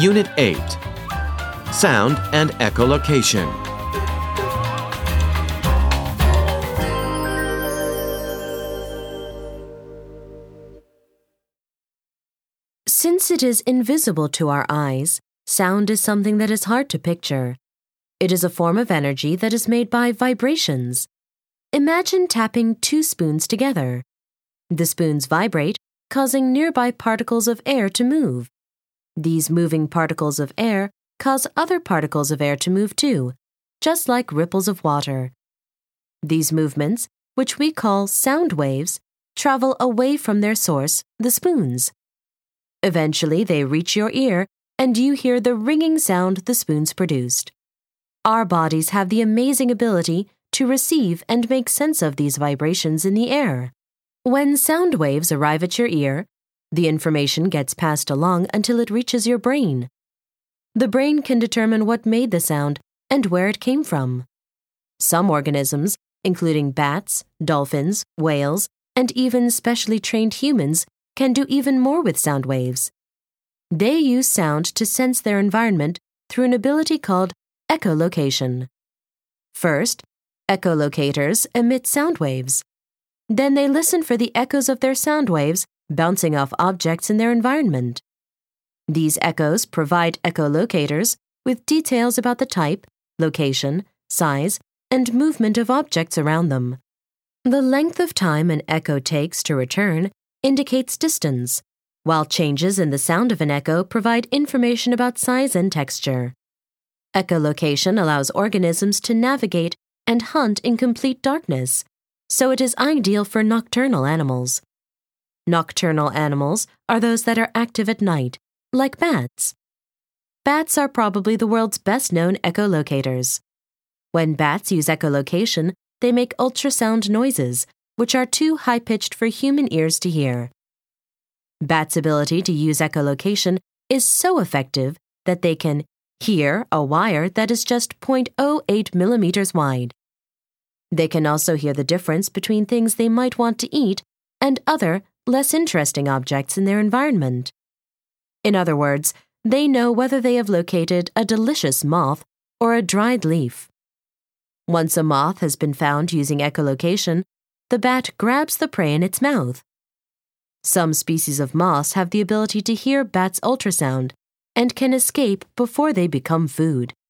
Unit 8. Sound and Echolocation. Since it is invisible to our eyes, sound is something that is hard to picture. It is a form of energy that is made by vibrations. Imagine tapping two spoons together. The spoons vibrate, causing nearby particles of air to move. These moving particles of air cause other particles of air to move too, just like ripples of water. These movements, which we call sound waves, travel away from their source, the spoons. Eventually, they reach your ear, and you hear the ringing sound the spoons produced. Our bodies have the amazing ability to receive and make sense of these vibrations in the air. When sound waves arrive at your ear, the information gets passed along until it reaches your brain. The brain can determine what made the sound and where it came from. Some organisms, including bats, dolphins, whales, and even specially trained humans, can do even more with sound waves. They use sound to sense their environment through an ability called echolocation. First, echolocators emit sound waves. Then they listen for the echoes of their sound waves bouncing off objects in their environment. These echoes provide echolocators with details about the type, location, size, and movement of objects around them. The length of time an echo takes to return indicates distance, while changes in the sound of an echo provide information about size and texture. Echolocation allows organisms to navigate and hunt in complete darkness, so it is ideal for nocturnal animals. Nocturnal animals are those that are active at night, like bats. Bats are probably the world's best-known echolocators. When bats use echolocation, they make ultrasound noises, which are too high-pitched for human ears to hear. Bats' ability to use echolocation is so effective that they can hear a wire that is just 0.08 millimeters wide. They can also hear the difference between things they might want to eat and other, less interesting objects in their environment. In other words, they know whether they have located a delicious moth or a dried leaf. Once a moth has been found using echolocation, the bat grabs the prey in its mouth. Some species of moths have the ability to hear bats' ultrasound and can escape before they become food.